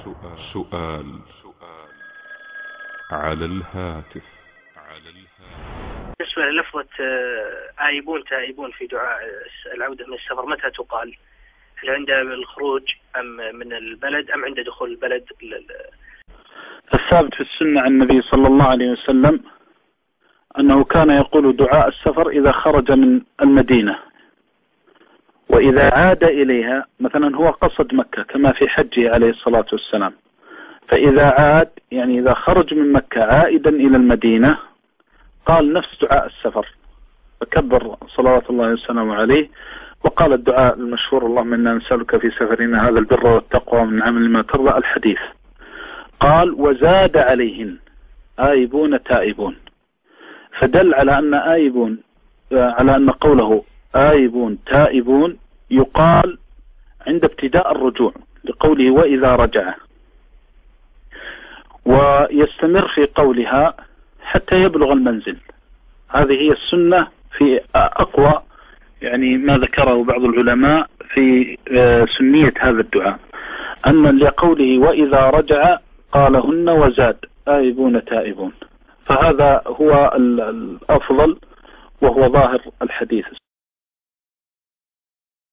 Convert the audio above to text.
سؤال على الهاتف. بالنسبة للفظة آيبون تائبون في دعاء العودة من السفر متى تقال؟ هل عند الخروج أم من البلد أم عند دخول البلد؟ الثابت في السنة عن النبي صلى الله عليه وسلم أنه كان يقول دعاء السفر إذا خرج من المدينة، وإذا عاد إليها، مثلا هو قصد مكة كما في حجه عليه الصلاة والسلام، فإذا عاد يعني إذا خرج من مكة عائدا إلى المدينة قال نفس دعاء السفر، فكبر صلوات الله وسلامه عليه وقال الدعاء المشهور: اللهم إنا نسألك في سفرنا هذا البر والتقوى من عمل ما ترضى، الحديث. قال: وزاد عليهن آيبون تائبون، فدل على أن آيبون، على أن قوله آيبون تائبون يقال عند ابتداء الرجوع، لقوله وإذا رجع، ويستمر في قولها حتى يبلغ المنزل. هذه هي السنة في أقوى يعني ما ذكره بعض العلماء في سنية هذا الدعاء، أن لقوله وإذا رجع قالهن وزاد آيبون تائبون، فهذا هو الأفضل وهو ظاهر الحديث.